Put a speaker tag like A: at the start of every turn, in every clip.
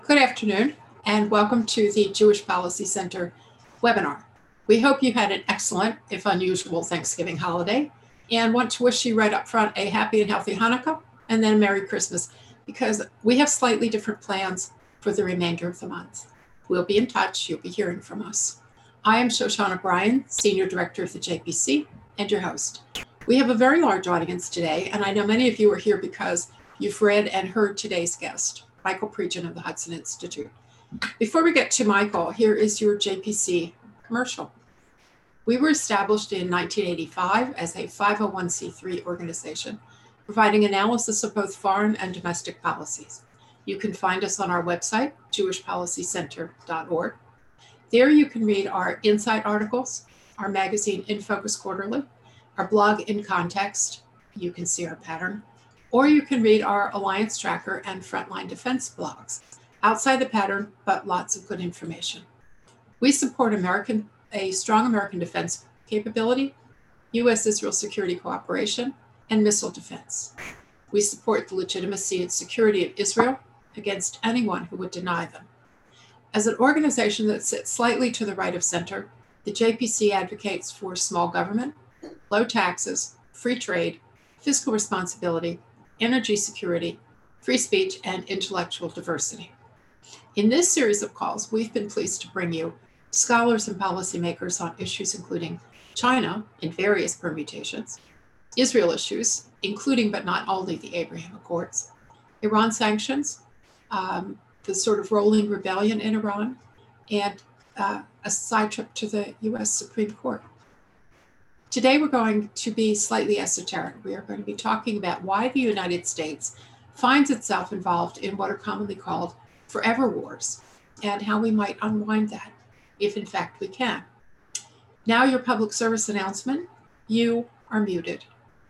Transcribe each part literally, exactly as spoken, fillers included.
A: Good afternoon, and welcome to the Jewish Policy Center webinar. We hope you had an excellent, if unusual, Thanksgiving holiday, and want to wish you right up front a happy and healthy Hanukkah, and then a Merry Christmas, because we have slightly different plans for the remainder of the month. We'll be in touch. You'll be hearing from us. I am Shoshana Bryan, Senior Director of the J P C, and your host. We have a very large audience today, and I know many of you are here because you've read and heard today's guest, Michael Pregent of the Hudson Institute. Before we get to Michael, here is your J P C commercial. We were established in nineteen eighty-five as a five oh one c three organization, providing analysis of both foreign and domestic policies. You can find us on our website, jewish policy center dot org. There you can read our insight articles, our magazine In Focus Quarterly, our blog In Context, you can see our pattern, or you can read our Alliance Tracker and Frontline Defense blogs. Outside the pattern, but lots of good information. We support American, a strong American defense capability, U S Israel security cooperation, and missile defense. We support the legitimacy and security of Israel against anyone who would deny them. As an organization that sits slightly to the right of center, the J P C advocates for small government, low taxes, free trade, fiscal responsibility, energy security, free speech, and intellectual diversity. In this series of calls, we've been pleased to bring you scholars and policymakers on issues including China in various permutations, Israel issues, including but not only the Abraham Accords, Iran sanctions, um, the sort of rolling rebellion in Iran, and uh, a side trip to the U S Supreme Court. Today, we're going to be slightly esoteric. We are going to be talking about why the United States finds itself involved in what are commonly called forever wars and how we might unwind that, if in fact we can. Now, your public service announcement, you are muted.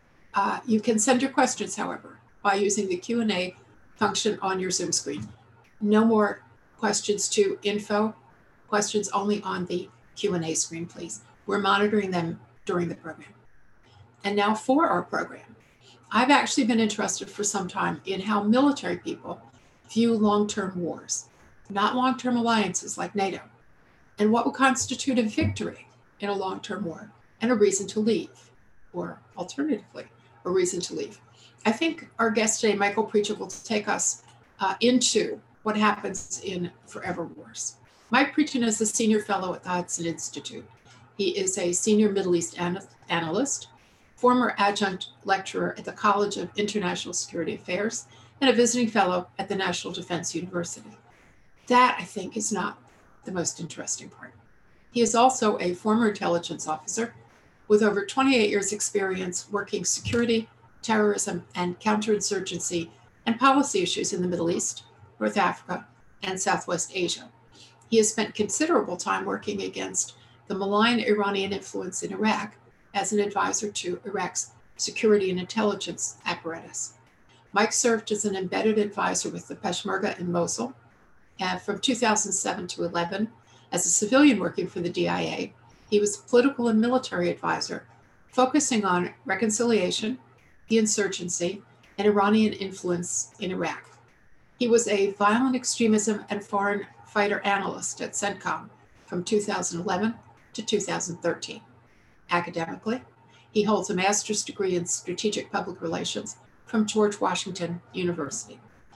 A: Uh, you can send your questions, however, by using the Q and A function on your Zoom screen. No more questions to info, questions only on the Q and A screen, please. We're monitoring them during the program. And now for our program. I've actually been interested for some time in how military people view long-term wars, not long-term alliances like NATO, and what would constitute a victory in a long-term war and a reason to leave, or alternatively, a reason to leave. I think our guest today, Michael Pregent, will take us uh, into what happens in forever wars. Mike Pregent is a senior fellow at the Hudson Institute. He is a senior Middle East an- analyst, former adjunct lecturer at the College of International Security Affairs, and a visiting fellow at the National Defense University. That, I think, is not the most interesting part. He is also a former intelligence officer with over twenty-eight years experience working security, terrorism, and counterinsurgency and policy issues in the Middle East, North Africa, and Southwest Asia. He has spent considerable time working against the malign Iranian influence in Iraq as an advisor to Iraq's security and intelligence apparatus. Mike served as an embedded advisor with the Peshmerga in Mosul, and from two thousand seven to eleven, as a civilian working for the D I A, he was a political and military advisor, focusing on reconciliation, the insurgency, and Iranian influence in Iraq. He was a violent extremism and foreign fighter analyst at CENTCOM from two thousand eleven to two thousand thirteen. Academically, he holds a master's degree in strategic public relations from George Washington University.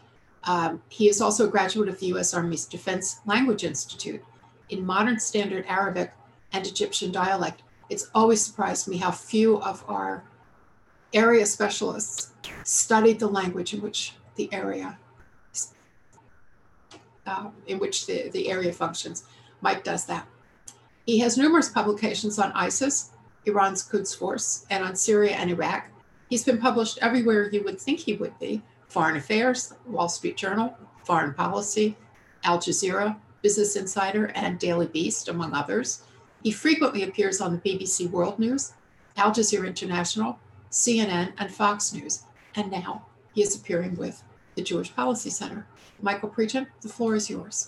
A: Um, he is also a graduate of the U S Army's Defense Language Institute in Modern Standard Arabic and Egyptian dialect. It's always surprised me how few of our area specialists studied the language in which the area uh, in which the, the area functions. Mike does that. He has numerous publications on ISIS, Iran's Quds Force, and on Syria and Iraq. He's been published everywhere you would think he would be: Foreign Affairs, Wall Street Journal, Foreign Policy, Al Jazeera, Business Insider, and Daily Beast, among others. He frequently appears on the B B C World News, Al Jazeera International, C N N, and Fox News. And now he is appearing with the Jewish Policy Center. Michael Pregent, the floor is yours.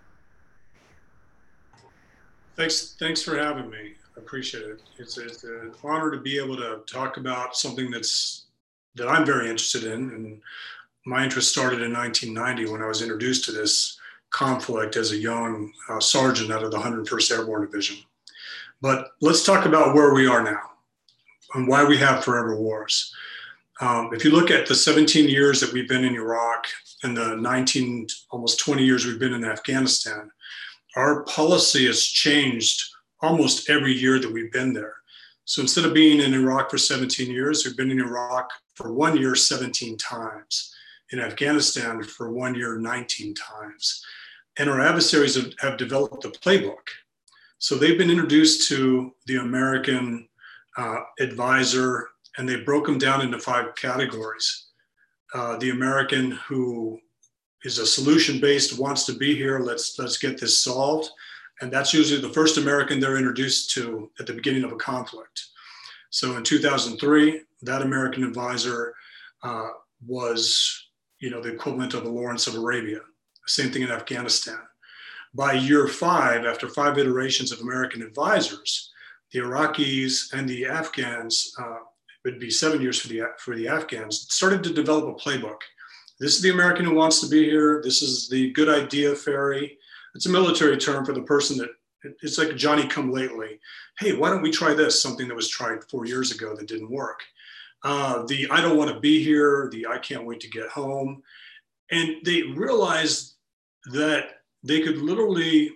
B: Thanks, thanks for having me. I appreciate it. It's, it's an honor to be able to talk about something that's that I'm very interested in. And my interest started in nineteen ninety when I was introduced to this conflict as a young uh, sergeant out of the one hundred first Airborne Division. But let's talk about where we are now and why we have forever wars. Um, if you look at the seventeen years that we've been in Iraq and the nineteen, almost twenty years we've been in Afghanistan, our policy has changed almost every year that we've been there. So instead of being in Iraq for seventeen years, we've been in Iraq for one year seventeen times, in Afghanistan for one year nineteen times. And our adversaries have, have developed a playbook. So they've been introduced to the American uh, advisor, and they broke them down into five categories. Uh, the American who is a solution-based, wants to be here, let's, let's get this solved. And that's usually the first American they're introduced to at the beginning of a conflict. So in two thousand three, that American advisor uh, was, you know, the equivalent of a Lawrence of Arabia. Same thing in Afghanistan. By year five, after five iterations of American advisors, the Iraqis and the Afghans, uh, it would be seven years for the, for the Afghans, started to develop a playbook. This is the American who wants to be here. This is the good idea fairy. It's a military term for the person that, it's like Johnny come lately. Hey, why don't we try this? Something that was tried four years ago that didn't work. Uh, the I don't want to be here, the I can't wait to get home. And they realized that they could literally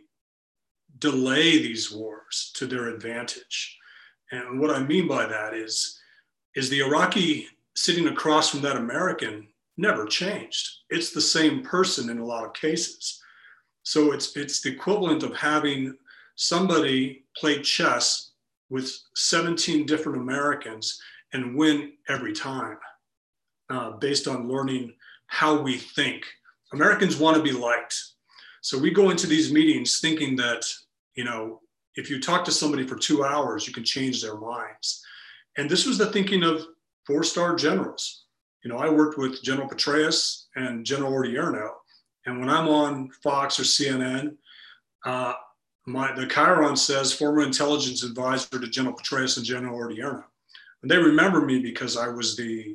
B: delay these wars to their advantage. And what I mean by that is, is the Iraqi sitting across from that American never changed. It's the same person in a lot of cases. So it's, it's the equivalent of having somebody play chess with seventeen different Americans and win every time uh, based on learning how we think. Americans want to be liked. So we go into these meetings thinking that, you know, if you talk to somebody for two hours, you can change their minds. And this was the thinking of four-star generals. You know, I worked with General Petraeus and General Odierno. And when I'm on Fox or C N N, uh, my, the Chiron says former intelligence advisor to General Petraeus and General Odierno. And they remember me because I was the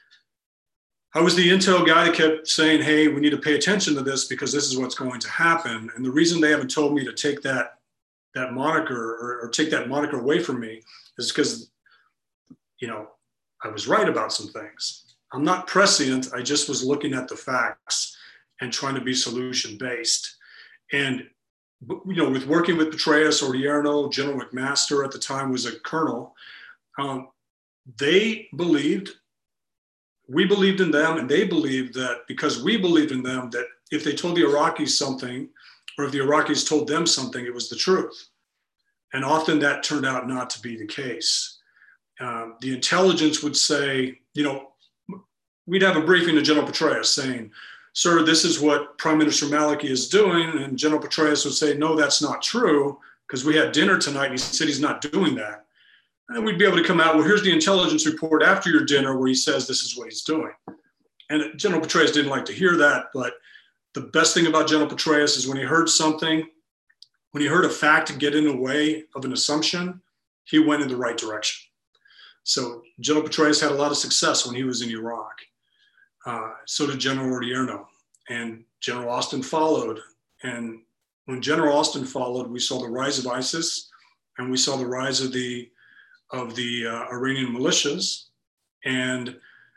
B: I was the intel guy that kept saying, hey, we need to pay attention to this because this is what's going to happen. And the reason they haven't told me to take that, that moniker or, or take that moniker away from me is because, you know, I was right about some things. I'm not prescient. I just was looking at the facts and trying to be solution-based. And, you know, with working with Petraeus, Odierno, General McMaster at the time was a colonel, um, they believed, we believed in them, and they believed that because we believed in them, that if they told the Iraqis something, or if the Iraqis told them something, it was the truth. And often that turned out not to be the case. Um, the intelligence would say, you know, we'd have a briefing to General Petraeus saying, sir, this is what Prime Minister Maliki is doing. And General Petraeus would say, no, that's not true, because we had dinner tonight and he said he's not doing that. And we'd be able to come out, well, here's the intelligence report after your dinner where he says this is what he's doing. And General Petraeus didn't like to hear that, but the best thing about General Petraeus is when he heard something, when he heard a fact get in the way of an assumption, he went in the right direction. So General Petraeus had a lot of success when he was in Iraq. Uh, so did General Odierno, and General Austin followed. And when General Austin followed, we saw the rise of ISIS, and we saw the rise of the of the uh, Iranian militias. And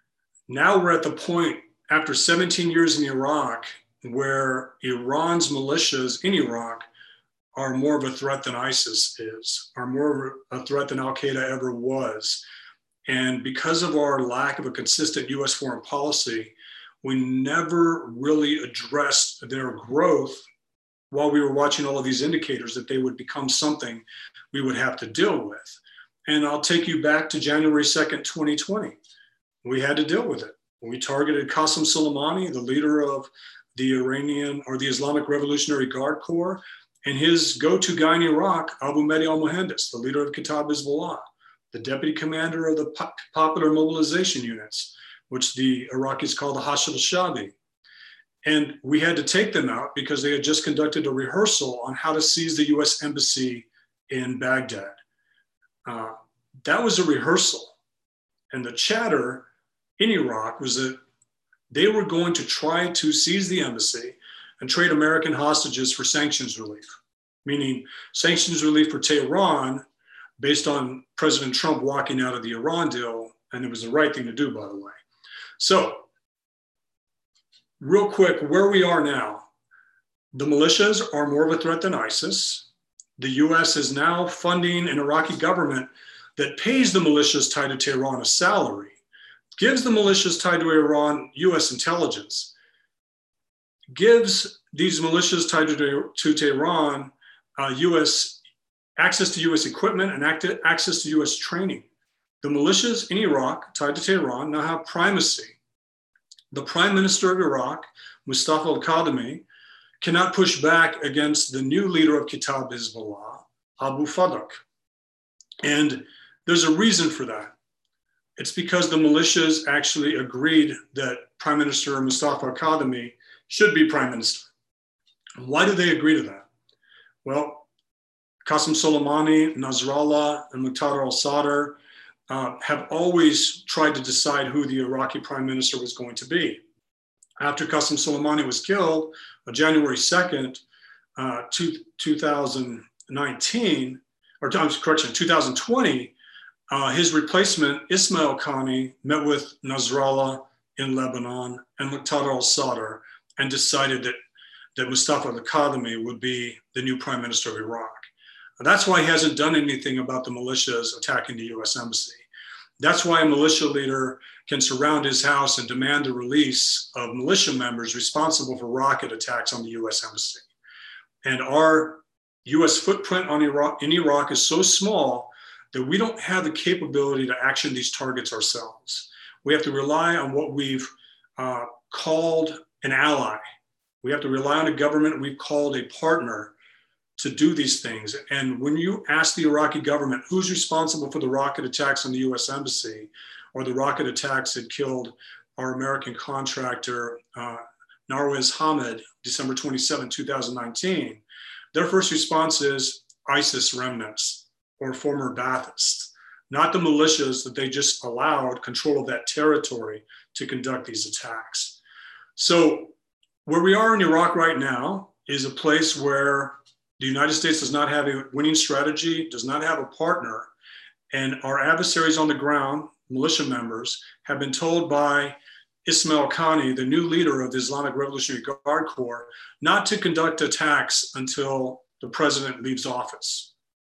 B: now we're at the point after seventeen years in Iraq where Iran's militias in Iraq are more of a threat than ISIS is, are more of a threat than Al-Qaeda ever was. And because of our lack of a consistent U S foreign policy, we never really addressed their growth while we were watching all of these indicators that they would become something we would have to deal with. And I'll take you back to January second, twenty twenty. We had to deal with it. We targeted Qasem Soleimani, the leader of the Iranian or the Islamic Revolutionary Guard Corps, and his go-to guy in Iraq, Abu Mahdi al-Muhandis, the leader of Kataib Hezbollah, the deputy commander of the Popular Mobilization Units, which the Iraqis call the Hashd al-Shaabi. And we had to take them out because they had just conducted a rehearsal on how to seize the U S embassy in Baghdad. Uh, that was a rehearsal. And the chatter in Iraq was that they were going to try to seize the embassy, and trade American hostages for sanctions relief, meaning sanctions relief for Tehran based on President Trump walking out of the Iran deal. And it was the right thing to do, by the way. So real quick, where we are now, the militias are more of a threat than ISIS. The U S is now funding an Iraqi government that pays the militias tied to Tehran a salary, gives the militias tied to Iran U S intelligence, gives these militias tied to, to Tehran uh, U S access to U S equipment and act, access to U S training. The militias in Iraq tied to Tehran now have primacy. The prime minister of Iraq, Mustafa al-Kadhimi, cannot push back against the new leader of Kitab Hezbollah, Abu Fadak. And there's a reason for that. It's because the militias actually agreed that Prime Minister Mustafa al-Kadhimi should be prime minister. Why do they agree to that? Well, Qasem Soleimani, Nasrallah, and Muqtada al-Sadr uh, have always tried to decide who the Iraqi prime minister was going to be. After Qasem Soleimani was killed on January second, uh, two thousand nineteen, or correction, two thousand twenty, uh, his replacement, Ismail Qani, met with Nasrallah in Lebanon and Muqtada al-Sadr and decided that, that Mustafa al-Kadhimi would be the new prime minister of Iraq. And that's why he hasn't done anything about the militias attacking the U S embassy. That's why a militia leader can surround his house and demand the release of militia members responsible for rocket attacks on the U S embassy. And our U S footprint on Iraq, in Iraq is so small that we don't have the capability to action these targets ourselves. We have to rely on what we've uh, called an ally. We have to rely on a government we've called a partner to do these things. And when you ask the Iraqi government who's responsible for the rocket attacks on the U S embassy or the rocket attacks that killed our American contractor, uh, Narwez Hamid, December twenty-seventh, two thousand nineteen, their first response is ISIS remnants or former Baathists, not the militias that they just allowed control of that territory to conduct these attacks. So where we are in Iraq right now is a place where the United States does not have a winning strategy, does not have a partner, and our adversaries on the ground, militia members, have been told by Ismail Qani, the new leader of the Islamic Revolutionary Guard Corps, not to conduct attacks until the president leaves office,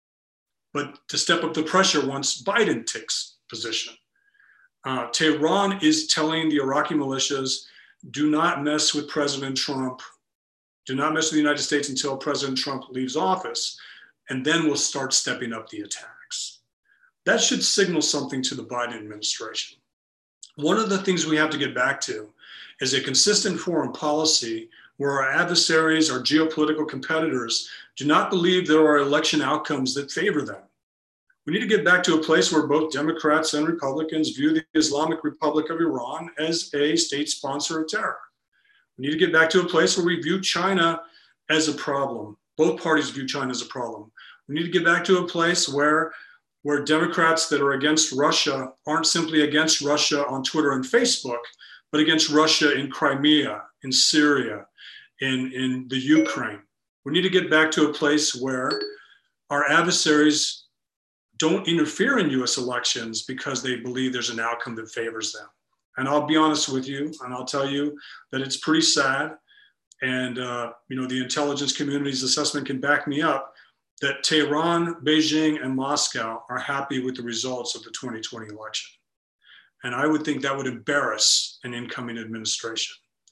B: but to step up the pressure once Biden takes position. Uh, Tehran is telling the Iraqi militias, do not mess with President Trump. Do not mess with the United States until President Trump leaves office, and then we'll start stepping up the attacks. That should signal something to the Biden administration. One of the things we have to get back to is a consistent foreign policy where our adversaries, our geopolitical competitors, do not believe there are election outcomes that favor them. We need to get back to a place where both Democrats and Republicans view the Islamic Republic of Iran as a state sponsor of terror. We need to get back to a place where we view China as a problem. Both parties view China as a problem. We need to get back to a place where, where Democrats that are against Russia aren't simply against Russia on Twitter and Facebook, but against Russia in Crimea, in Syria, in, in the Ukraine. We need to get back to a place where our adversaries don't interfere in U S elections because they believe there's an outcome that favors them. And I'll be honest with you, and I'll tell you that it's pretty sad. And, uh, you know, the intelligence community's assessment can back me up that Tehran, Beijing, and Moscow are happy with the results of the twenty twenty election. And I would think that would embarrass an incoming administration.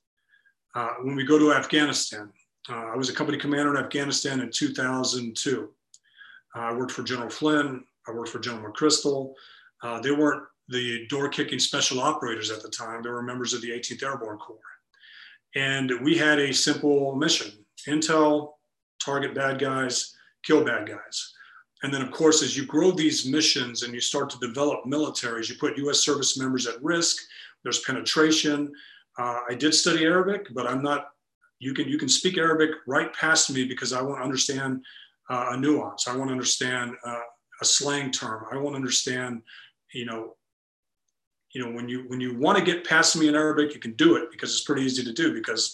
B: Uh, when we go to Afghanistan, uh, I was a company commander in Afghanistan in two thousand two. Uh, I worked for General Flynn. I worked for General McChrystal. Uh, they weren't the door-kicking special operators at the time. They were members of the eighteenth Airborne Corps. And we had a simple mission: intel, target bad guys, kill bad guys. And then, of course, as you grow these missions and you start to develop militaries, you put U S service members at risk. There's penetration. Uh, I did study Arabic, but I'm not, you can, you can speak Arabic right past me because I want to understand uh, a nuance. I want to understand uh, a slang term. I want to understand, you know, You know, when you when you want to get past me in Arabic, you can do it because it's pretty easy to do because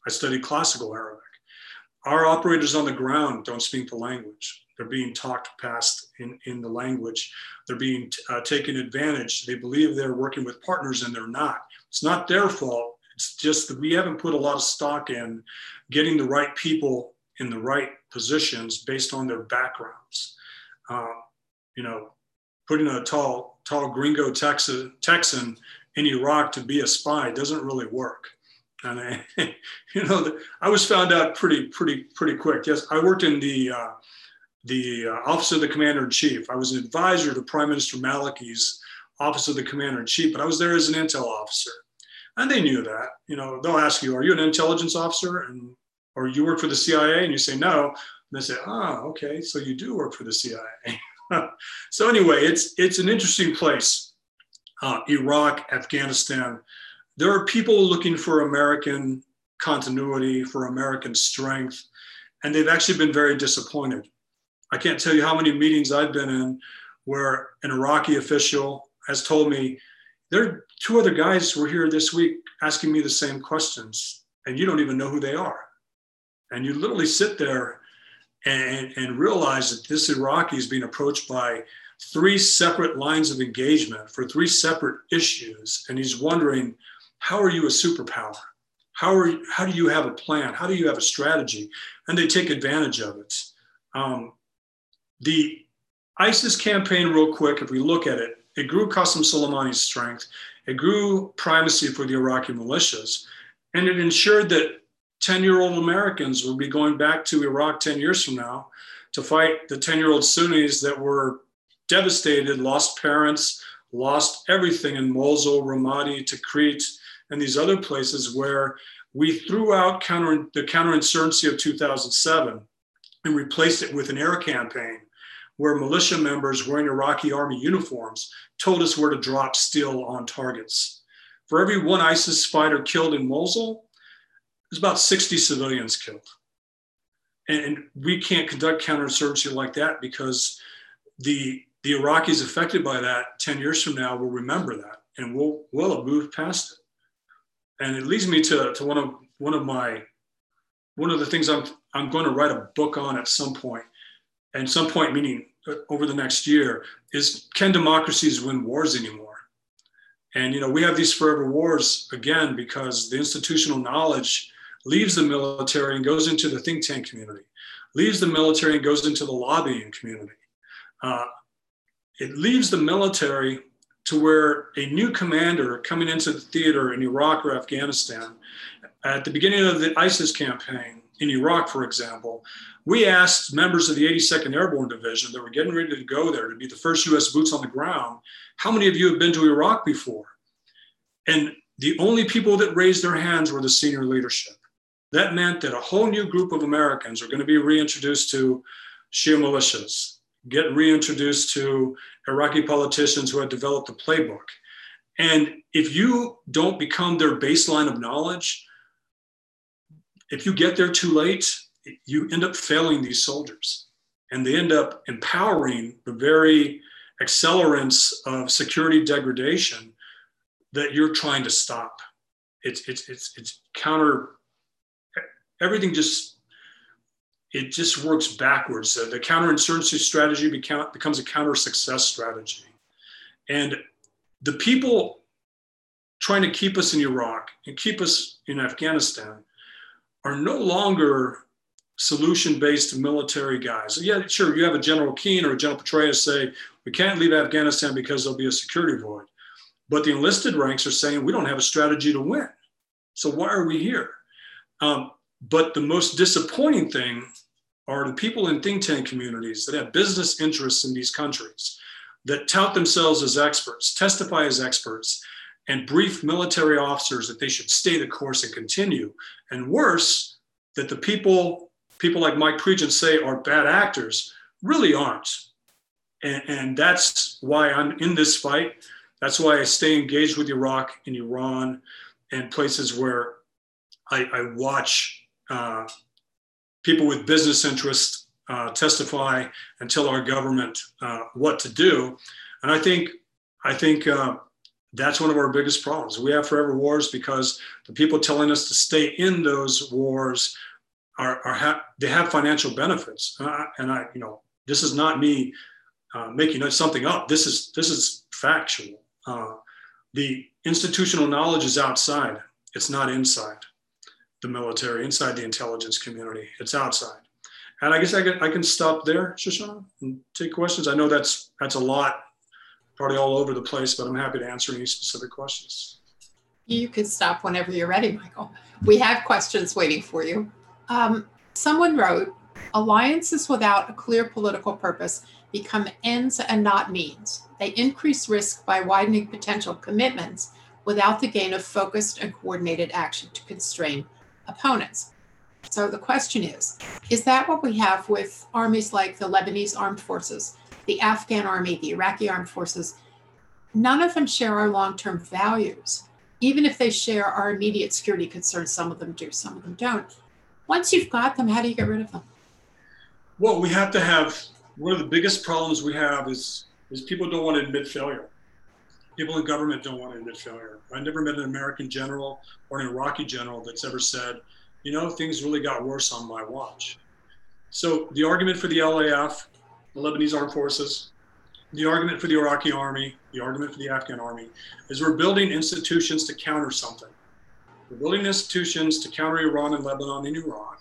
B: I studied classical Arabic. Our operators on the ground don't speak the language. They're being talked past in, in the language. They're being uh, taken advantage. They believe they're working with partners and they're not. It's not their fault. It's just that we haven't put a lot of stock in getting the right people in the right positions based on their backgrounds. Uh, you know, putting a tall, tall gringo Texan, Texan in Iraq to be a spy doesn't really work. And I, you know, I was found out pretty, pretty, pretty quick. Yes, I worked in the uh, the uh, Office of the Commander in Chief. I was an advisor to Prime Minister Maliki's Office of the Commander in Chief, but I was there as an intel officer, and they knew that. You know, they'll ask you, "Are you an intelligence officer?" and or you work for the C I A, and you say no, and they say, "Ah, okay, so you do work for the C I A." So anyway, it's it's an interesting place, uh, Iraq, Afghanistan. There are people looking for American continuity, for American strength, and they've actually been very disappointed. I can't tell you how many meetings I've been in where an Iraqi official has told me, there are two other guys who were here this week asking me the same questions, and you don't even know who they are. And you literally sit there and, and realize that this Iraqi is being approached by three separate lines of engagement for three separate issues, and he's wondering, how are you a superpower? How are you, how do you have a plan? How do you have a strategy? And they take advantage of it. Um, the ISIS campaign, real quick, if we look at it, it grew Qasem Soleimani's strength. It grew primacy for the Iraqi militias. And it ensured that ten-year-old Americans would be going back to Iraq ten years from now to fight the ten-year-old Sunnis that were devastated, lost parents, lost everything in Mosul, Ramadi, Tikrit, and these other places where we threw out counter, the counterinsurgency of two thousand seven and replaced it with an air campaign where militia members wearing Iraqi army uniforms told us where to drop steel on targets. For every one ISIS fighter killed in Mosul, there's about sixty civilians killed. And, and we can't conduct counterinsurgency like that because the, the Iraqis affected by that ten years from now will remember that, and we'll, we'll have moved past it. And it leads me to, to one of one of my one of the things I'm I'm going to write a book on at some point, and some point meaning over the next year, is can democracies win wars anymore? And you know, we have these forever wars again because the institutional knowledge leaves the military and goes into the think tank community, leaves the military and goes into the lobbying community. Uh, it leaves the military to where a new commander coming into the theater in Iraq or Afghanistan, at the beginning of the ISIS campaign in Iraq, for example, we asked members of the eighty-second Airborne Division that were getting ready to go there to be the first U S boots on the ground, how many of you have been to Iraq before? And the only people that raised their hands were the senior leadership. That meant that a whole new group of Americans are going to be reintroduced to Shia militias, get reintroduced to Iraqi politicians who had developed a playbook. And if you don't become their baseline of knowledge, if you get there too late, you end up failing these soldiers. And they end up empowering the very accelerants of security degradation that you're trying to stop. It's, it's, it's, it's counter, everything just, it just works backwards. The, the counterinsurgency strategy become, becomes a counter success strategy. And the people trying to keep us in Iraq and keep us in Afghanistan are no longer solution-based military guys. Yeah, sure, you have a General Keane or a General Petraeus say, we can't leave Afghanistan because there'll be a security void. But the enlisted ranks are saying, we don't have a strategy to win. So why are we here? Um, but the most disappointing thing are the people in think tank communities that have business interests in these countries, that tout themselves as experts, testify as experts, and brief military officers that they should stay the course and continue. And worse, that the people, people like Mike Pregent say are bad actors, really aren't. And, and that's why I'm in this fight. That's why I stay engaged with Iraq and Iran and places where I, I watch uh, people with business interests uh, testify and tell our government uh, what to do. And I think, I think uh, That's one of our biggest problems. We have forever wars because the people telling us to stay in those wars are, are ha- they have financial benefits. And I, and I, you know, this is not me uh, making something up. This is this is factual. Uh, the institutional knowledge is outside. It's not inside the military, inside the intelligence community. It's outside. And I guess I can I can stop there, Shoshana, and take questions. I know that's that's a lot, probably all over the place, but I'm happy to answer any specific questions.
A: You can stop whenever you're ready, Michael. We have questions waiting for you. Um, someone wrote, alliances without a clear political purpose become ends and not means. They increase risk by widening potential commitments without the gain of focused and coordinated action to constrain opponents. So the question is, is that what we have with armies like the Lebanese armed forces, the Afghan army, the Iraqi armed forces? None of them share our long-term values. Even if they share our immediate security concerns, some of them do, some of them don't. Once you've got them, how do you get rid of them?
B: Well, we have to have, one of the biggest problems we have is, is people don't want to admit failure. People in government don't want to admit failure. I never met an American general or an Iraqi general that's ever said, you know, things really got worse on my watch. So the argument for the L A F, the Lebanese armed forces, the argument for the Iraqi army, the argument for the Afghan army, is we're building institutions to counter something. We're building institutions to counter Iran and Lebanon and Iraq.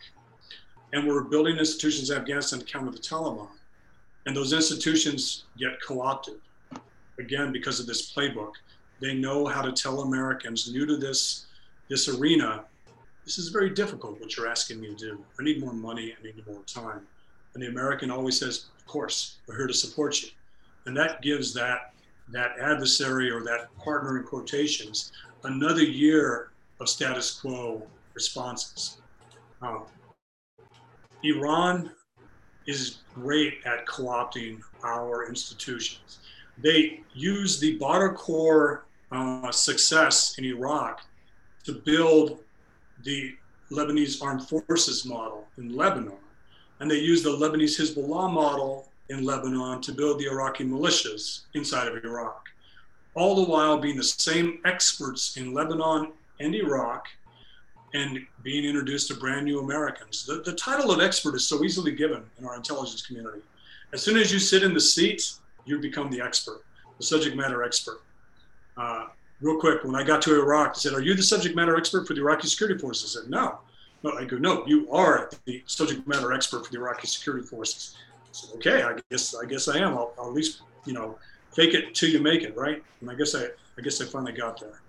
B: And we're building institutions in Afghanistan to counter the Taliban. And those institutions get co-opted, again, because of this playbook. They know how to tell Americans new to this, this arena, this is very difficult what you're asking me to do. I need more money, I need more time. And the American always says, of course, we're here to support you. And that gives that, that adversary or that partner in quotations another year of status quo responses. Um, Iran is great at co-opting our institutions. They use the Badr Corps uh, success in Iraq to build the Lebanese armed forces model in Lebanon. And they use the Lebanese Hezbollah model in Lebanon to build the Iraqi militias inside of Iraq. All the while being the same experts in Lebanon and Iraq and being introduced to brand new Americans. The, the title of expert is so easily given in our intelligence community. As soon as you sit in the seat, you become the expert, the subject matter expert. Uh, real quick, when I got to Iraq, they said, are you the subject matter expert for the Iraqi security forces? I said, no. No, I go, no, you are the subject matter expert for the Iraqi security forces. I said, okay, I guess I guess I am. I'll, I'll at least, you know, fake it till you make it, right? And I guess I, I guess I finally got there.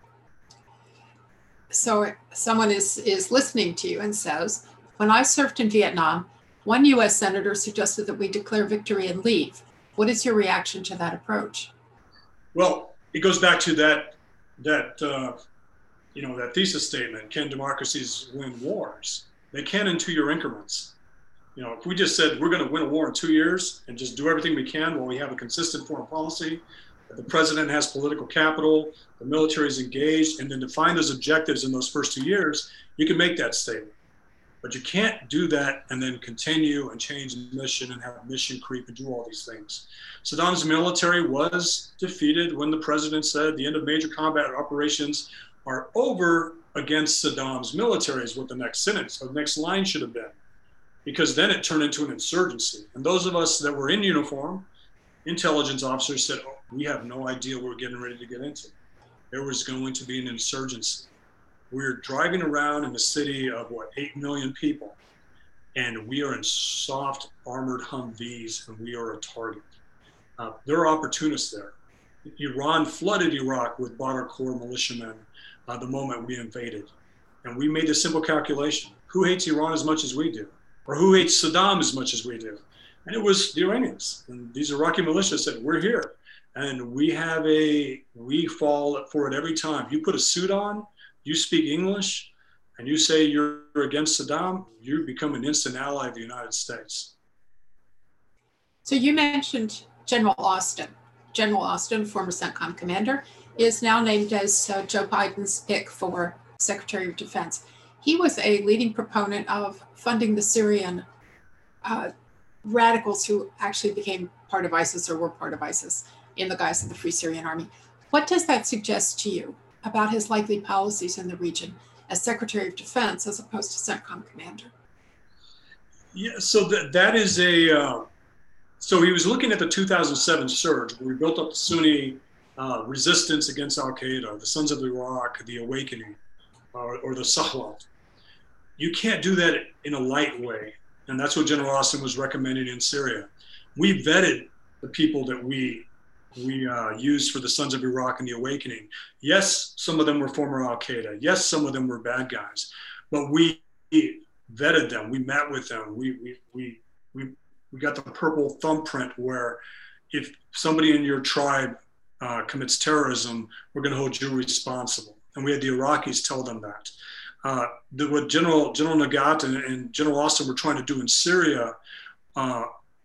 A: So someone is, is listening to you and says, when I served in Vietnam, one U S senator suggested that we declare victory and leave. What is your reaction to that approach?
B: Well, it goes back to that, that uh, you know, that thesis statement, can democracies win wars? They can in two-year increments. You know, if we just said we're going to win a war in two years and just do everything we can while we have a consistent foreign policy, the president has political capital, the military is engaged, and then define those objectives in those first two years, you can make that statement. But you can't do that and then continue and change the mission and have mission creep and do all these things. Saddam's military was defeated when the president said the end of major combat operations are over against Saddam's military is what the next sentence, or the next line should have been. Because then it turned into an insurgency. And those of us that were in uniform, intelligence officers said, oh, we have no idea what we're getting ready to get into. There was going to be an insurgency. We're driving around in a city of what, eight million people, and we are in soft armored Humvees, and we are a target. Uh, there are opportunists there. Iran flooded Iraq with Badr Corps militiamen uh, the moment we invaded. And we made a simple calculation. Who hates Iran as much as we do? Or who hates Saddam as much as we do? And it was the Iranians. And these Iraqi militias said, we're here. And we have a, we fall for it every time. You put a suit on, you speak English, and you say you're against Saddam, you become an instant ally of the United States.
A: So you mentioned General Austin. General Austin, former CENTCOM commander, is now named as uh, Joe Biden's pick for Secretary of Defense. He was a leading proponent of funding the Syrian uh, radicals who actually became part of ISIS or were part of ISIS in the guise of the Free Syrian Army. What does that suggest to you about his likely policies in the region as Secretary of Defense as opposed to CENTCOM commander?
B: Yeah, so that that is a, uh, so he was looking at the two thousand seven surge where we built up the Sunni uh, resistance against Al-Qaeda, the Sons of Iraq, the Awakening, or, or the Sahwat. You can't do that in a light way. And that's what General Austin was recommending in Syria. We vetted the people that we we uh, used for the Sons of Iraq and the Awakening. Yes, some of them were former Al-Qaeda. Yes, some of them were bad guys, but we vetted them. We met with them. We we we we we got the purple thumbprint where if somebody in your tribe uh, commits terrorism, we're going to hold you responsible. And we had the Iraqis tell them that. Uh, the, what General General Naghat and, and General Austin were trying to do in Syria. Uh,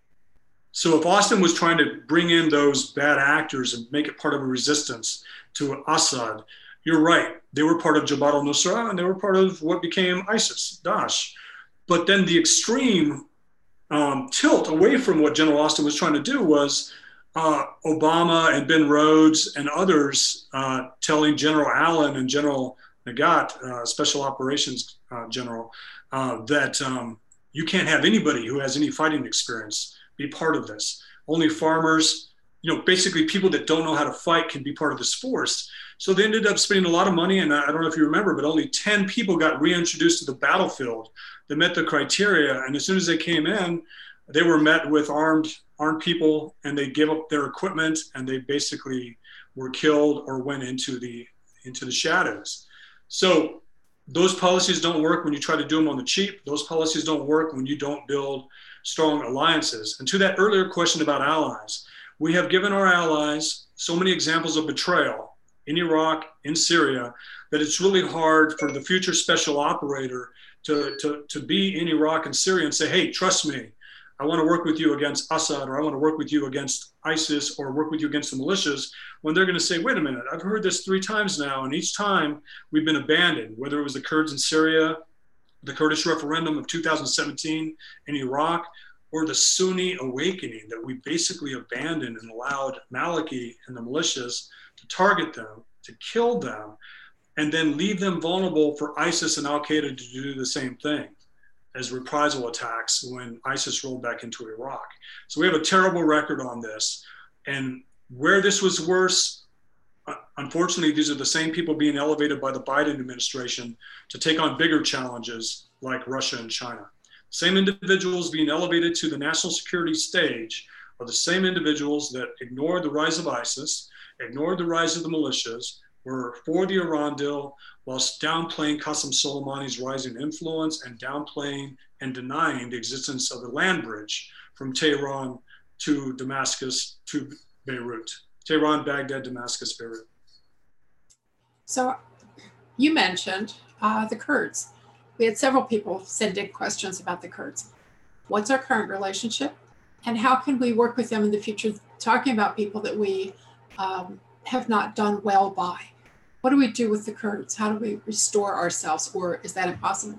B: so if Austin was trying to bring in those bad actors and make it part of a resistance to Assad, you're right. They were part of Jabhat al-Nusra and they were part of what became ISIS, Daesh. But then the extreme um, tilt away from what General Austin was trying to do was uh, Obama and Ben Rhodes and others uh, telling General Allen and General Naghat, uh, Special Operations uh, General, uh, that um, you can't have anybody who has any fighting experience be part of this. Only farmers, you know, basically people that don't know how to fight can be part of this force. So they ended up spending a lot of money, and I don't know if you remember, but only ten people got reintroduced to the battlefield that met the criteria. And as soon as they came in, they were met with armed armed people, and they gave up their equipment, and they basically were killed or went into the into the shadows. So those policies don't work when you try to do them on the cheap. Those policies don't work when you don't build strong alliances. And to that earlier question about allies, we have given our allies so many examples of betrayal in Iraq, in Syria, that it's really hard for the future special operator to, to, to be in Iraq and Syria and say, hey, trust me, I want to work with you against Assad, or I want to work with you against ISIS, or work with you against the militias, when they're going to say, wait a minute, I've heard this three times now, and each time we've been abandoned, whether it was the Kurds in Syria, the Kurdish referendum of two thousand seventeen in Iraq, or the Sunni awakening that we basically abandoned and allowed Maliki and the militias to target them, to kill them, and then leave them vulnerable for ISIS and Al-Qaeda to do the same thing as reprisal attacks when ISIS rolled back into Iraq. So we have a terrible record on this. And where this was worse, unfortunately, these are the same people being elevated by the Biden administration to take on bigger challenges like Russia and China. Same individuals being elevated to the national security stage are the same individuals that ignored the rise of ISIS, ignored the rise of the militias, were for the Iran deal, whilst downplaying Qasem Soleimani's rising influence and downplaying and denying the existence of the land bridge from Tehran to Damascus to Beirut. Tehran, Baghdad, Damascus, Beirut.
A: So you mentioned uh, the Kurds. We had several people send in questions about the Kurds. What's our current relationship? And how can we work with them in the future, talking about people that we um, have not done well by? What do we do with the Kurds? How do we restore ourselves, or is that impossible?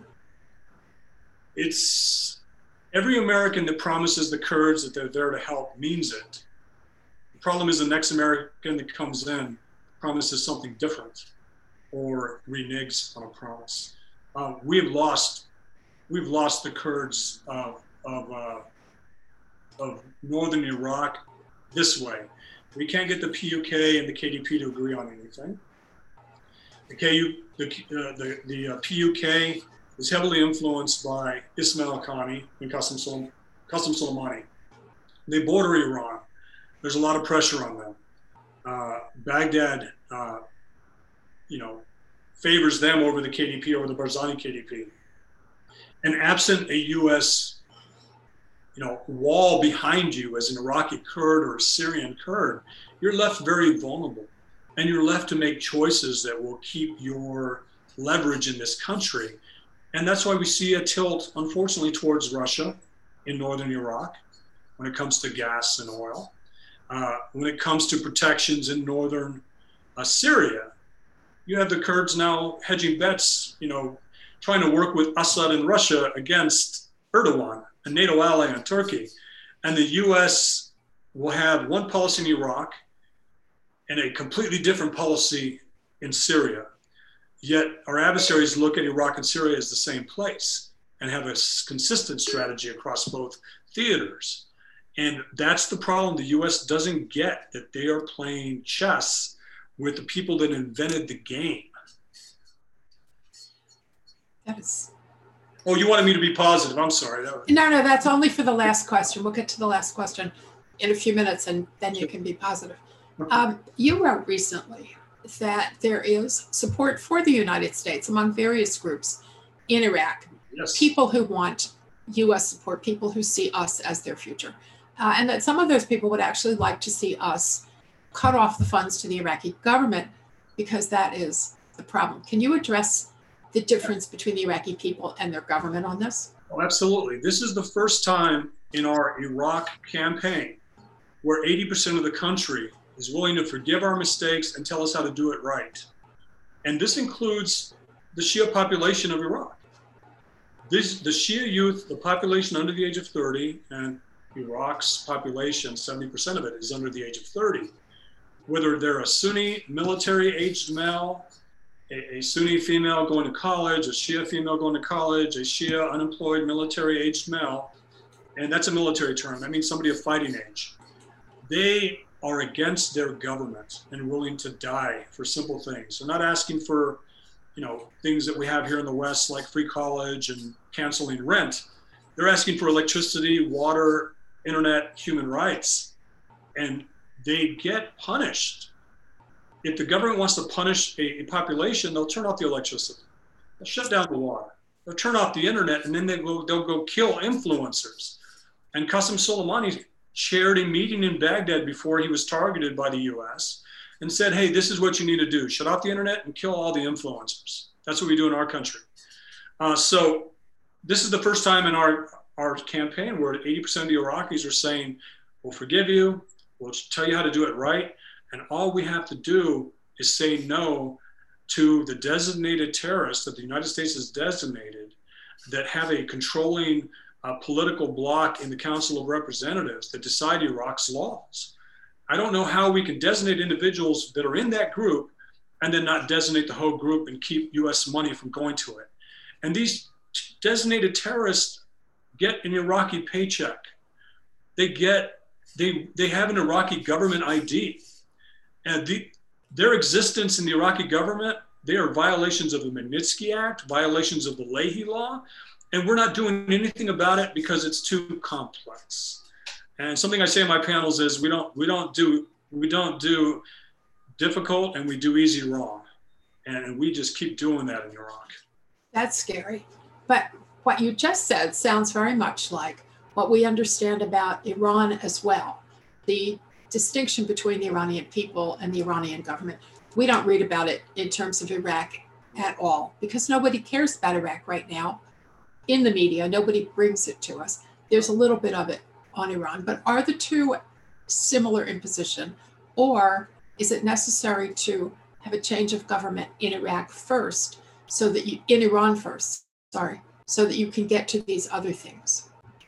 B: It's every American that promises the Kurds that they're there to help means it. The problem is the next American that comes in promises something different or reneges on a promise. Uh, we have lost, we've lost the Kurds of, of, uh, of northern Iraq this way. We can't get the P U K and the K D P to agree on anything. The, K U, the, uh, the, the uh, P U K is heavily influenced by Ismail Khani and Qasem Soleimani. Qasem Soleimani. They border Iran. There's a lot of pressure on them. Uh, Baghdad, uh, you know, favors them over the K D P, over the Barzani K D P. And absent a U S, you know, wall behind you as an Iraqi Kurd or a Syrian Kurd, you're left very vulnerable. And you're left to make choices that will keep your leverage in this country. And that's why we see a tilt, unfortunately, towards Russia in northern Iraq when it comes to gas and oil. Uh, when it comes to protections in northern uh, Syria, you have the Kurds now hedging bets, you know, trying to work with Assad and Russia against Erdogan, a NATO ally in Turkey. And the U S will have one policy in Iraq, and a completely different policy in Syria. Yet our adversaries look at Iraq and Syria as the same place and have a consistent strategy across both theaters. And that's the problem the U S doesn't get, that they are playing chess with the people that invented the game.
A: That is.
B: Oh, you wanted me to be positive. I'm sorry. That was...
A: No, no, that's only for the last question. We'll get to the last question in a few minutes, and then you can be positive. Um, you wrote recently that there is support for the United States among various groups in Iraq.
B: Yes.
A: People who want U S support, people who see us as their future. Uh, and that some of those people would actually like to see us cut off the funds to the Iraqi government, because that is the problem. Can you address the difference between the Iraqi people and their government on this?
B: Oh, absolutely. This is the first time in our Iraq campaign where eighty percent of the country is willing to forgive our mistakes and tell us how to do it right. And this includes the Shia population of Iraq. This, the Shia youth, the population under the age of thirty, and Iraq's population, seventy percent of it is under the age of thirty. Whether they're a Sunni military-aged male, a, a Sunni female going to college, a Shia female going to college, a Shia unemployed military-aged male, and that's a military term. That means somebody of fighting age. They are against their government and willing to die for simple things. They're not asking for, you know, things that we have here in the West, like free college and canceling rent. They're asking for electricity, water, internet, human rights, and they get punished. If the government wants to punish a, a population, they'll turn off the electricity. They'll shut down the water. They'll turn off the internet, and then they will, they'll go kill influencers. And Qasem Soleimani chaired a meeting in Baghdad before he was targeted by the U S and said, hey, this is what you need to do. Shut off the internet and kill all the influencers. That's what we do in our country. Uh, so this is the first time in our, our campaign where eighty percent of the Iraqis are saying, we'll forgive you, we'll tell you how to do it right, and all we have to do is say no to the designated terrorists that the United States has designated that have a controlling uh, political bloc in the Council of Representatives that decide Iraq's laws. I don't know how we can designate individuals that are in that group and then not designate the whole group and keep U S money from going to it. And these designated terrorists get an Iraqi paycheck. They get, they, they have an Iraqi government I D. And the, their existence in the Iraqi government, they are violations of the Magnitsky Act, violations of the Leahy Law, and we're not doing anything about it because it's too complex. And something I say in my panels is we don't, we don't do, we don't do difficult and we do easy wrong. And we just keep doing that in Iraq.
A: That's scary. But what you just said sounds very much like what we understand about Iran as well. The distinction between the Iranian people and the Iranian government. We don't read about it in terms of Iraq at all because nobody cares about Iraq right now in the media. Nobody brings it to us. There's a little bit of it on Iran, but are the two similar in position, or is it necessary to have a change of government in Iraq first so that you, in Iran first, sorry, so that you can get to these other things?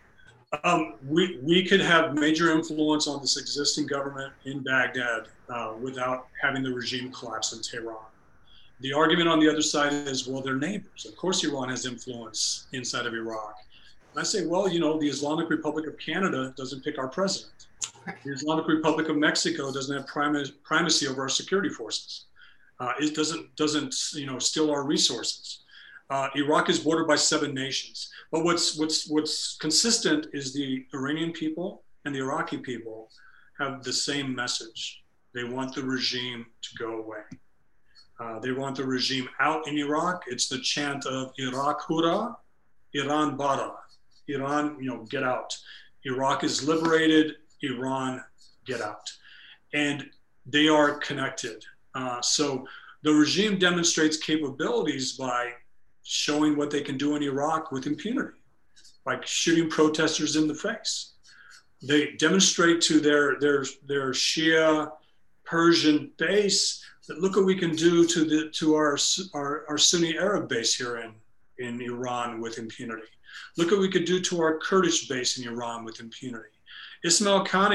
B: Um, we, we could have major influence on this existing government in Baghdad uh, without having the regime collapse in Tehran. The argument on the other side is, well, they're neighbors. Of course, Iran has influence inside of Iraq. And I say, well, you know, the Islamic Republic of Canada doesn't pick our president.
A: Right.
B: The Islamic Republic of Mexico doesn't have prim- primacy over our security forces. Uh, it doesn't, doesn't, you know, steal our resources. Uh, Iraq is bordered by seven nations. But what's, what's, what's consistent is the Iranian people and the Iraqi people have the same message. They want the regime to go away. Uh, they want the regime out in Iraq. It's the chant of Iraq Hurrah, Iran Bara. Iran, you know, get out. Iraq is liberated, Iran, get out. And they are connected. Uh, so the regime demonstrates capabilities by showing what they can do in Iraq with impunity, like shooting protesters in the face. They demonstrate to their, their, their Shia Persian base that look what we can do to, the, to our, our, our Sunni Arab base here in, in Iran with impunity. Look what we could do to our Kurdish base in Iran with impunity. Ismail Khani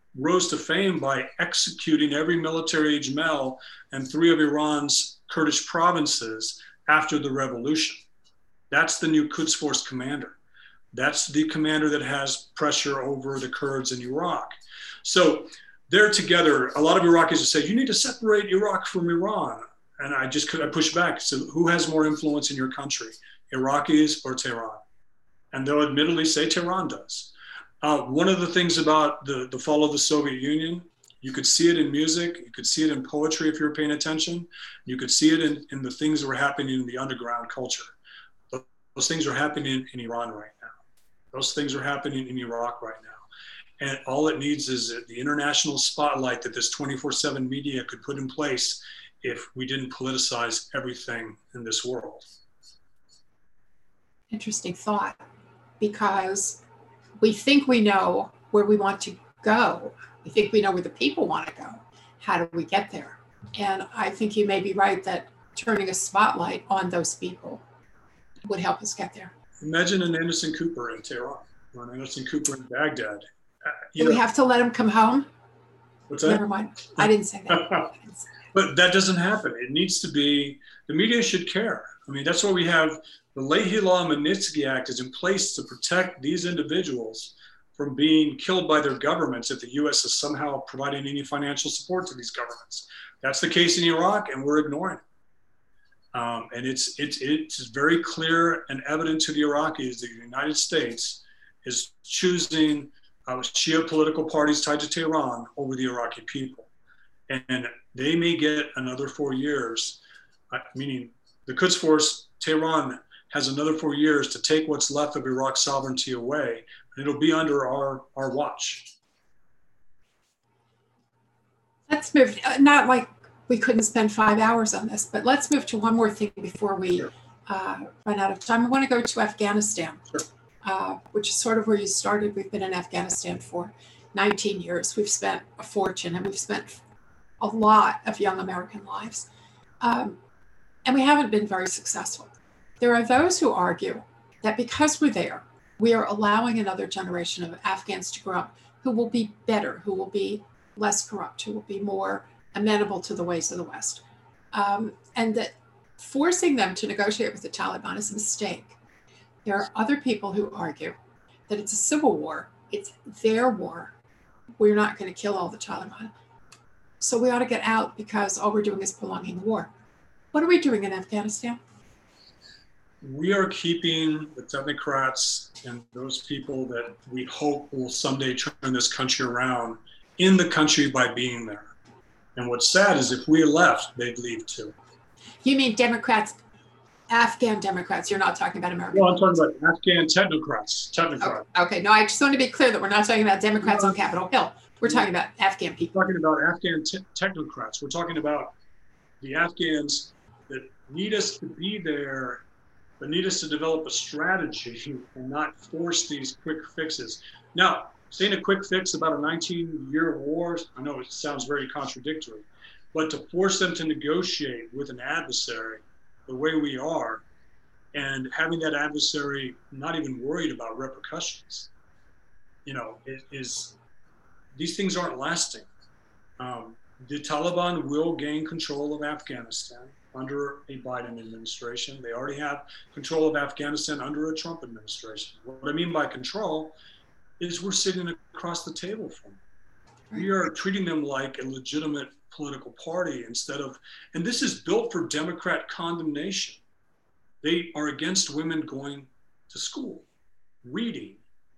B: rose to fame by executing every military-age male in three of Iran's Kurdish provinces after the revolution. That's the new Quds Force commander. That's the commander that has pressure over the Kurds in Iraq. So they're together. A lot of Iraqis will say, you need to separate Iraq from Iran. And I just I push back. So who has more influence in your country, Iraqis or Tehran? And they'll admittedly say Tehran does. Uh, one of the things about the, the fall of the Soviet Union, you could see it in music, you could see it in poetry if you're paying attention, you could see it in, in the things that were happening in the underground culture. Those, those things are happening in Iran right now. Those things are happening in Iraq right now. And all it needs is the international spotlight that this twenty-four seven media could put in place if we didn't politicize everything in this world.
A: Interesting thought, because we think we know where we want to go. We think we know where the people want to go. How do we get there? And I think you may be right that turning a spotlight on those people would help us get there.
B: Imagine an Anderson Cooper in Tehran or an Anderson Cooper in Baghdad. Uh,
A: do we know, have to let him come home?
B: What's that?
A: Never mind. I didn't say that. I didn't say that.
B: But that doesn't happen. It needs to be, the media should care. I mean, that's why we have the Leahy Law Magnitsky Act is in place to protect these individuals from being killed by their governments if the U S is somehow providing any financial support to these governments. That's the case in Iraq, and we're ignoring it. Um, and it's, it's, it's very clear and evident to the Iraqis that the United States is choosing uh, Shia political parties tied to Tehran over the Iraqi people. And they may get another four years, uh, meaning the Quds Force, Tehran has another four years to take what's left of Iraq's sovereignty away, and it'll be under our, our watch.
A: Let's move, uh, not like we couldn't spend five hours on this, but let's move to one more thing before we
B: Sure.
A: uh, run out of time. I want to go to Afghanistan,
B: Sure.
A: uh, which is sort of where you started. We've been in Afghanistan for nineteen years. We've spent a fortune, and we've spent a lot of young American lives. Um, and we haven't been very successful. There are those who argue that because we're there, we are allowing another generation of Afghans to grow up who will be better, who will be less corrupt, who will be more amenable to the ways of the West. Um, and that forcing them to negotiate with the Taliban is a mistake. There are other people who argue that it's a civil war, it's their war. We're not going to kill all the Taliban. So we ought to get out because all we're doing is prolonging the war. What are we doing in Afghanistan?
B: We are keeping the technocrats and those people that we hope will someday turn this country around in the country by being there. And what's sad is if we left, they'd leave too.
A: You mean Democrats, Afghan Democrats? You're not talking about American.
B: Well, I'm talking about Afghan technocrats. Technocrats.
A: Okay. okay, no, I just want to be clear that we're not talking about Democrats
B: no.
A: on Capitol Hill. We're talking about Afghan people.
B: We're talking about Afghan te- technocrats. We're talking about the Afghans that need us to be there, but need us to develop a strategy and not force these quick fixes. Now, saying a quick fix about a nineteen-year war, I know it sounds very contradictory, but to force them to negotiate with an adversary the way we are, and having that adversary not even worried about repercussions, you know, is, is these things aren't lasting. Um, the Taliban will gain control of Afghanistan under a Biden administration. They already have control of Afghanistan under a Trump administration. What I mean by control is we're sitting across the table from them. We are treating them like a legitimate political party instead of, and this is built for Democrat condemnation. They are against women going to school, reading.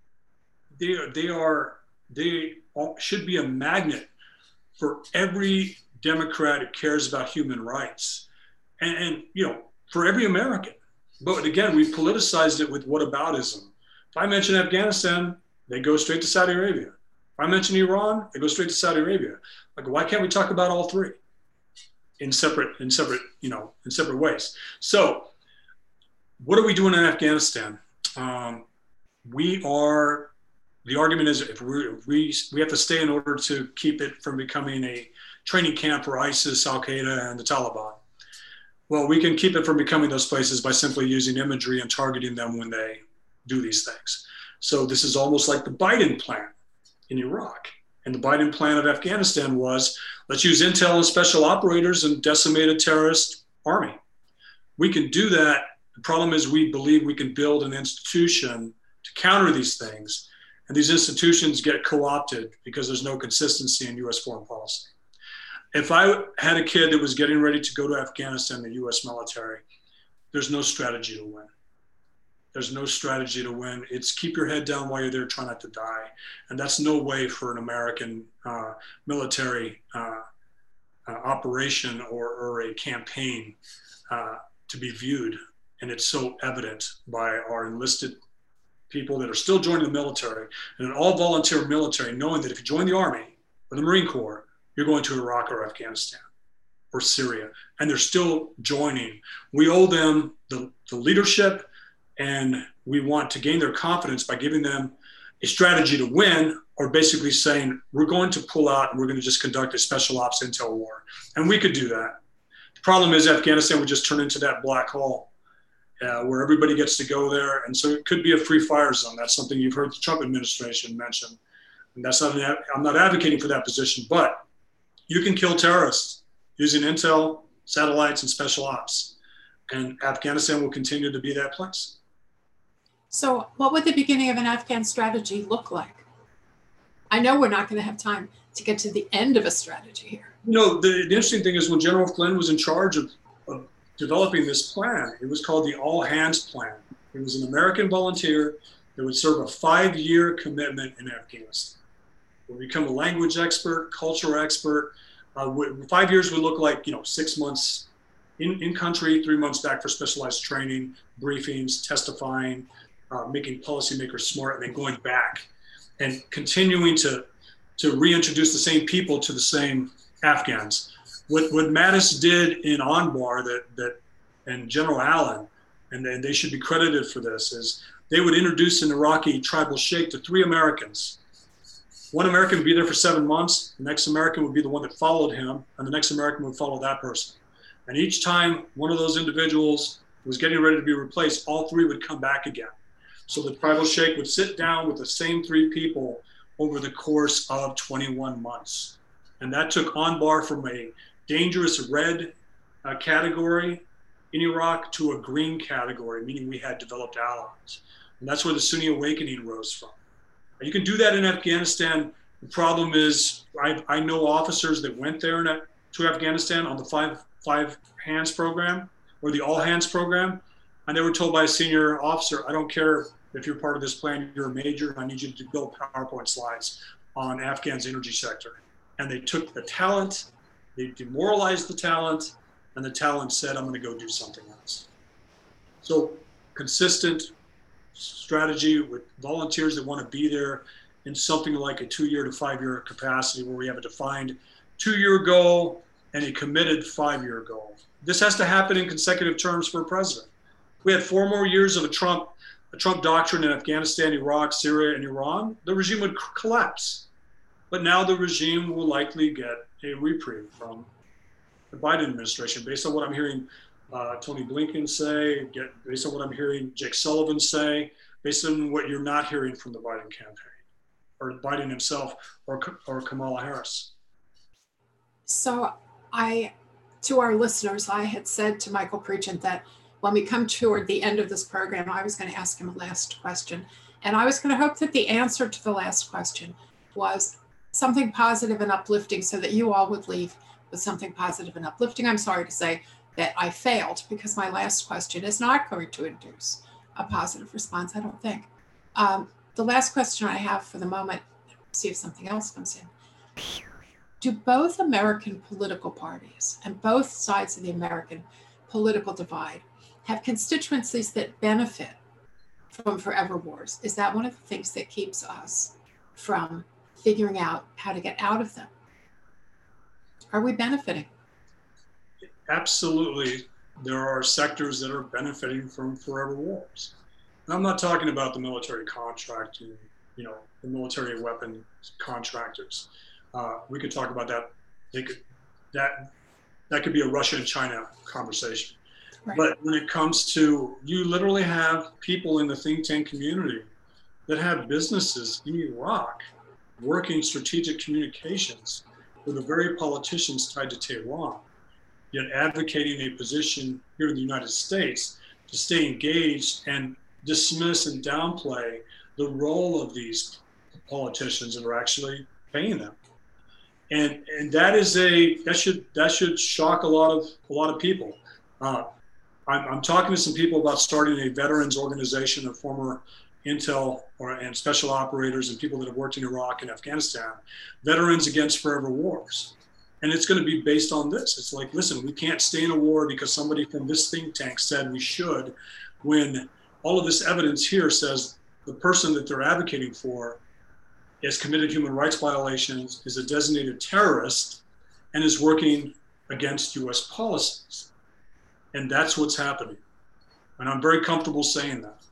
B: They are, they are, they should be a magnet for every Democrat who cares about human rights. And, and, you know, for every American. But again, we've politicized it with whataboutism. If I mention Afghanistan, they go straight to Saudi Arabia. If I mention Iran, they go straight to Saudi Arabia. Like, why can't we talk about all three in separate, in separate, you know, in separate ways? So what are we doing in Afghanistan? Um, we are, the argument is if we, if we, we have to stay in order to keep it from becoming a training camp for ISIS, Al-Qaeda, and the Taliban. Well, we can keep it from becoming those places by simply using imagery and targeting them when they do these things. So this is almost like the Biden plan in Iraq. And the Biden plan of Afghanistan was, let's use intel and special operators and decimate a terrorist army. We can do that. The problem is we believe we can build an institution to counter these things. And these institutions get co-opted because there's no consistency in U S foreign policy. If I had a kid that was getting ready to go to Afghanistan, the U S military, there's no strategy to win. There's no strategy to win. It's keep your head down while you're there, try not to die. And that's no way for an American uh, military uh, uh, operation or, or a campaign uh, to be viewed. And it's so evident by our enlisted people that are still joining the military and an all volunteer military, knowing that if you join the Army or the Marine Corps, you're going to Iraq or Afghanistan or Syria, and they're still joining. We owe them the, the leadership, and we want to gain their confidence by giving them a strategy to win, or basically saying, we're going to pull out and we're going to just conduct a special ops intel war. And we could do that. The problem is Afghanistan would just turn into that black hole uh, where everybody gets to go there. And so it could be a free fire zone. That's something you've heard the Trump administration mention. And that's not, an, I'm not advocating for that position, but you can kill terrorists using intel, satellites, and special ops. And Afghanistan will continue to be that place.
A: So what would the beginning of an Afghan strategy look like? I know we're not going to have time to get to the end of a strategy here.
B: You know, the, the interesting thing is when General Flynn was in charge of, of developing this plan, it was called the All Hands Plan. It was an American volunteer that would serve a five-year commitment in Afghanistan. Would become a language expert, culture expert. Uh, would, five years would look like, you know, six months in, in country, three months back for specialized training, briefings, testifying, uh, making policymakers smart, and then going back and continuing to, to reintroduce the same people to the same Afghans. What, what Mattis did in Anbar that, that, and General Allen, and, and they should be credited for this, is they would introduce an Iraqi tribal sheikh to three Americans. One American would be there for seven months. The next American would be the one that followed him, and the next American would follow that person. And each time one of those individuals was getting ready to be replaced, all three would come back again. So the tribal sheikh would sit down with the same three people over the course of twenty-one months. And that took Anbar from a dangerous red uh, category in Iraq to a green category, meaning we had developed allies. And that's where the Sunni awakening rose from. You can do that in Afghanistan. The problem is I, I know officers that went there in, to Afghanistan on the five, five hands program or the all hands program. And they were told by a senior officer, I don't care if you're part of this plan, you're a major, I need you to build PowerPoint slides on Afghan's energy sector. And they took the talent, they demoralized the talent, and the talent said, I'm going to go do something else. So consistent strategy with volunteers that want to be there in something like a two-year to five-year capacity where we have a defined two-year goal and a committed five-year goal. This has to happen in consecutive terms for a president. We had four more years of a Trump, a Trump doctrine in Afghanistan, Iraq, Syria, and Iran. The regime would collapse. But now the regime will likely get a reprieve from the Biden administration based on what I'm hearing Uh, Tony Blinken say, get, based on what I'm hearing Jake Sullivan say, based on what you're not hearing from the Biden campaign, or Biden himself, or, or Kamala Harris.
A: So I, to our listeners, I had said to Michael Pregent that when we come toward the end of this program, I was going to ask him a last question. And I was going to hope that the answer to the last question was something positive and uplifting so that you all would leave with something positive and uplifting. I'm sorry to say that I failed because my last question is not going to induce a positive response, I don't think. Um, the last question I have for the moment, see if something else comes in. Do both American political parties and both sides of the American political divide have constituencies that benefit from forever wars? Is that one of the things that keeps us from figuring out how to get out of them? Are we benefiting?
B: Absolutely, there are sectors that are benefiting from forever wars. And I'm not talking about the military contracting, you know, the military weapon contractors. Uh, we could talk about that. They could, that that could be a Russia and China conversation. Right. But when it comes to, you literally have people in the think tank community that have businesses in Iraq working strategic communications with the very politicians tied to Tehran, yet advocating a position here in the United States to stay engaged and dismiss and downplay the role of these politicians that are actually paying them. And and that is a that should that should shock a lot of a lot of people. Uh, I'm, I'm talking to some people about starting a veterans organization of former intel or and special operators and people that have worked in Iraq and Afghanistan, Veterans Against Forever Wars. And it's going to be based on this. It's like, listen, we can't stay in a war because somebody from this think tank said we should, when all of this evidence here says the person that they're advocating for has committed human rights violations, is a designated terrorist, and is working against U S policies. And that's what's happening. And I'm very comfortable saying that.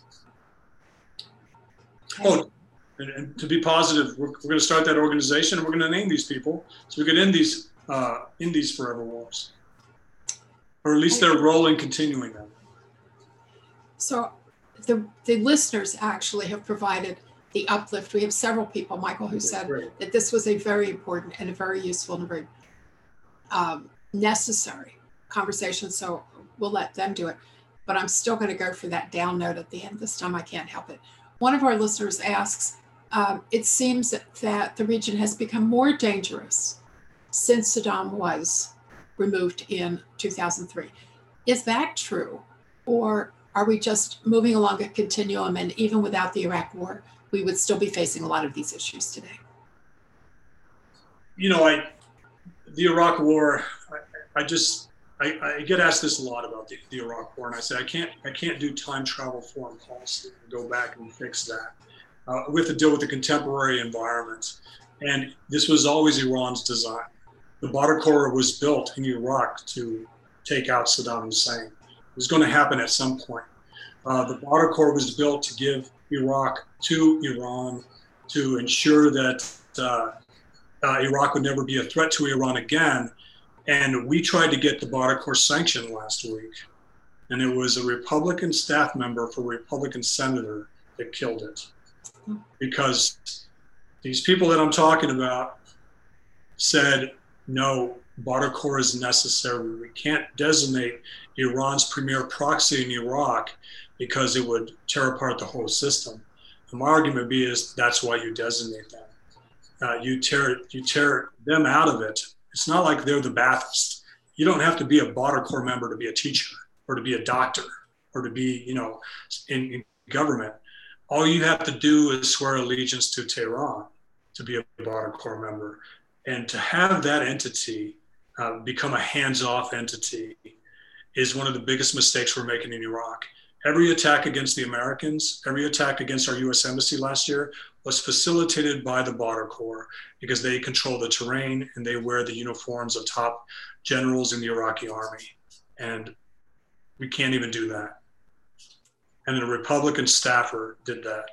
B: Oh, and, and to be positive, we're, we're going to start that organization, and we're going to name these people so we can end these uh, end these forever wars, or at least their role in continuing them.
A: So the the listeners actually have provided the uplift. We have several people, Michael, who said
B: Great.
A: that this was a very important and a very useful and a very um, necessary conversation. So we'll let them do it. But I'm still going to go for that down note at the end. This time I can't help it. One of our listeners asks, um, it seems that, that the region has become more dangerous since Saddam was removed in two thousand three. Is that true? Or are we just moving along a continuum, and even without the Iraq war, we would still be facing a lot of these issues today?
B: You know, I, the Iraq war, I, I just, I, I get asked this a lot about the, the Iraq war, and I say I can't I can't do time travel foreign policy and go back and fix that. Uh, we have to deal with the contemporary environment, and this was always Iran's design. The Badr Corps was built in Iraq to take out Saddam Hussein. It was going to happen at some point. Uh, the Badr Corps was built to give Iraq to Iran to ensure that uh, uh, Iraq would never be a threat to Iran again. And we tried to get the Badr Corps sanctioned last week. And it was a Republican staff member for a Republican senator that killed it. Because these people that I'm talking about said, no, Badr Corps is necessary. We can't designate Iran's premier proxy in Iraq because it would tear apart the whole system. And my argument be is that's why you designate them. Uh, you tear you tear them out of it. It's not like they're the Ba'athist. You don't have to be a Badr Corps member to be a teacher or to be a doctor or to be, you know, in, in government. All you have to do is swear allegiance to Tehran to be a Badr Corps member. And to have that entity uh, become a hands-off entity is one of the biggest mistakes we're making in Iraq. Every attack against the Americans, every attack against our U S embassy last year was facilitated by the Badr Corps because they control the terrain and they wear the uniforms of top generals in the Iraqi army. And we can't even do that. And the Republican staffer did that.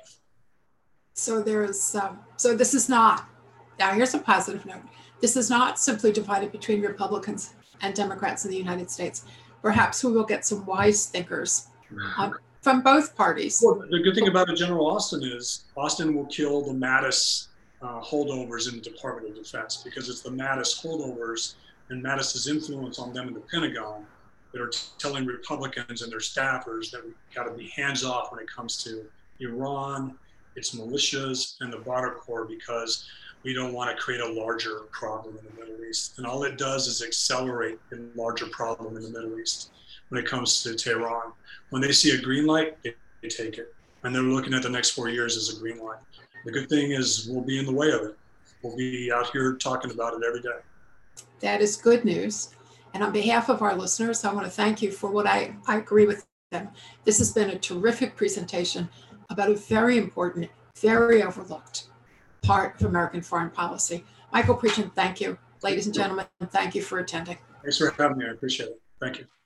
A: So there's, um, so this is not, now here's a positive note. This is not simply divided between Republicans and Democrats in the United States. Perhaps we will get some wise thinkers um, from both parties.
B: Well, the good thing about it, General Austin, is Austin will kill the Mattis uh, holdovers in the Department of Defense, because it's the Mattis holdovers and Mattis's influence on them in the Pentagon that are t- telling Republicans and their staffers that we've got to be hands off when it comes to Iran, its militias, and the Badr Corps, because we don't want to create a larger problem in the Middle East. And all it does is accelerate a larger problem in the Middle East when it comes to Tehran. When they see a green light, they, they take it. And they're looking at the next four years as a green light. The good thing is we'll be in the way of it. We'll be out here talking about it every day.
A: That is good news. And on behalf of our listeners, I want to thank you for what I, I agree with them. This has been a terrific presentation about a very important, very overlooked part of American foreign policy. Michael Prechin, thank you. Ladies and gentlemen, thank you for attending.
B: Thanks for having me. I appreciate it. Thank you.